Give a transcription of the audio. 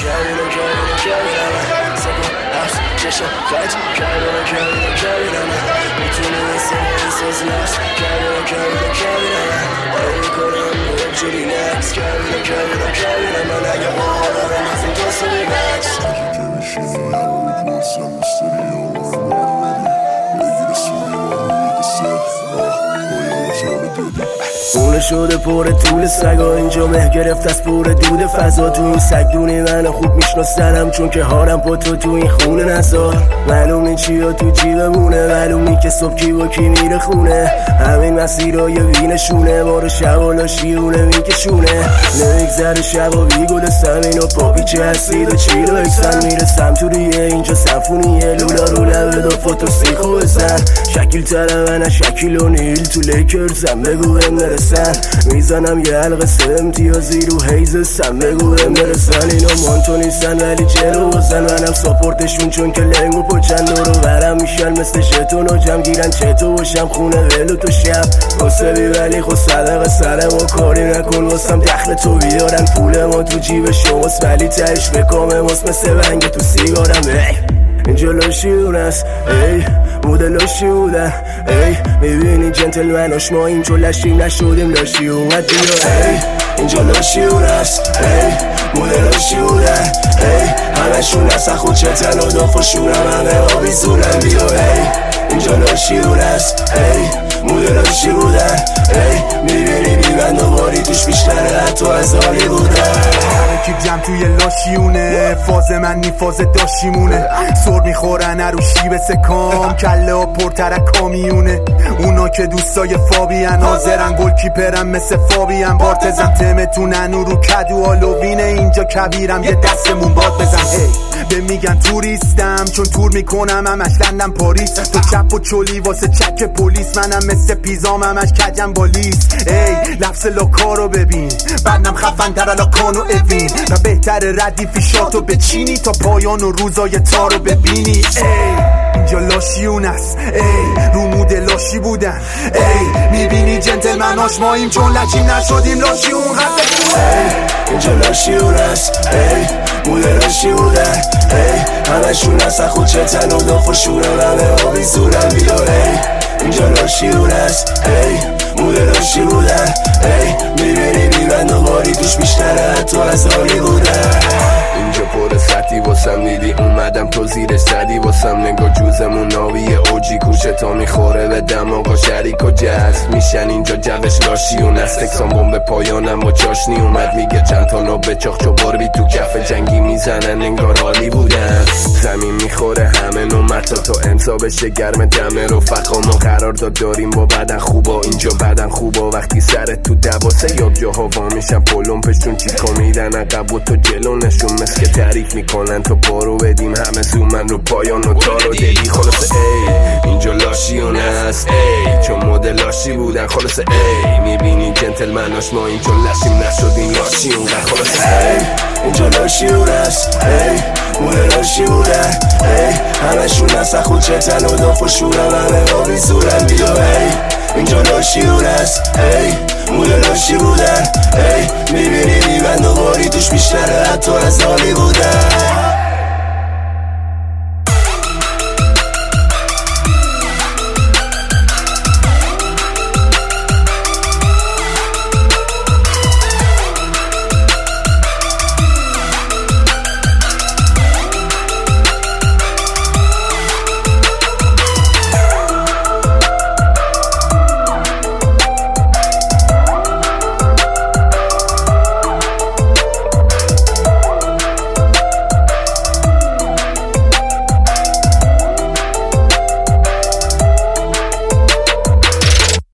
خونه شده پر طول سگا، اینجا مه گرفت از پر دود فضا. تو این سگ دونی منو خوب میشناسنم، چون که هارم با تو این خونه نزار. معلوم نی چیا تو جیبمونه، معلوم نی که صبح کی با کی میره خونه. همین مسیرهای وینشونه، بارو شبالا شیونه میکشونه. نمیگذره شبا بیگل سمین و پاپیچه هستید و چیلو اکسن. میرسم تو ریه اینجا سمفونیه، لولا رو لبه دا فوتو سیخو بزن. شکیل تره من شکیل و نیل تو لیکرزم، بگو هم نرسن. میزنم یه حلقه سه امتیازی رو حیزستم، بگو هم نرسن. اینا مانتو نیستن ولی جلو بزن، منم ساپورتشون چون که لنگو پچن. دورو برم میشن مثل شتون و جمع گیرن چتو باشم خونه ولو تو شب. واسه بی ولی خود صدقه سرم و کاری نکن واسم دخل تو بیارن. پول ما تو جیب شماست ولی تهش بکامه ماست مثل ونگ تو سیگارم. اینجا لاشیون است ای مدلاش بودن ای، میبینی جنتلمناش ما اینجا لشیم نشدیم لاشی اومد بیا ای. اینجا لاشیون است ای مدلاش بودن ای، همشون اصلا خود چتن و دافاشونم همه آبی زونم بیا ای. اینجا لاشیون است ای مدلاش بودن ای، میبینی بیبند و باری توش بیشتره حتی از حالی بودن. کی جمع توی لاشیونه، فاز من نی فاز داشیمونه. سر میخورن عروشی به سکام، کله و پرترک کامیونه. اونا که دوستای فابیان حاضرن گل کیپرن مثل فابیان. بارتزم تمتونن و رو کدو آلوینه، اینجا کبیرم یه دستمون باد بزن. به میگن توریستم چون تور میکنم همش لندن پاریس. تو چپ و چولی واسه چک پلیس، منم مثل پیزام همش کجم بالیس. ای لفظ لاکارو ببین بعدم خفن تر لاکانو اوین، و بهتر ردیفی شاتو بچینی تا پایان و روزای تارو ببینی. ای اینجا لاشیون است ای رومود لاشی بودن ای، میبینی جنتلمناش ماییم چون لچیم نشدیم لاشیون هست. اینجا لاشیون است ای مدلاشی بودن ای، همشون اصلا خود چتن و دافاشونم همه آبی زورم بیا ای. اینجا لاشیون است ای مدلاشی بودن ای، میبینی بیبند و باری توش بیشتره حتی از حالی بودن. اینجا پر سطحی واسم دیدی اومدم تو زیر سدی واسم. نگاه جوزمون ناوی اوجی کوچه تا میخوره به دماغا شریک و جذب میشن. اینجا جوش لاشیون است تکسان بمب پایانم و چاشنی اومد میگه چند تا نو بچاخ چو باربی تو کف جنگی میزنن انگار حالی بودن. زمین میخوره همه نومتا تا امضا بشه گرم دمه رو فقا. ما قرار داریم با بدن خوبا، اینجا بدن خوبا وقتی سرت تو دواسه یا جاها وا میشن پلومپشون چیکا میدن عقب و تو جلونشون مثل که تعریف میکنن تو پارو بدیم همه زومن رو پایان و تارو دلی. خلاصه ای اینجا لاشیون است ای چون مدل لاشی بودن. خلاصه ای میبینی جنتلمناش ما این چون لشیم نشدیم لاشیون. خلاصه ای اینجا لاشیون است ای مدل لاشی بودن ای، همشون اصلا خود چتن و دافاشونم همه آبی زورن بیا ای. اینجا لاشیون است ای مدل لاشی بودن ای، میبینی بیبند و باری توش بیشتره حتی از حالی بودن.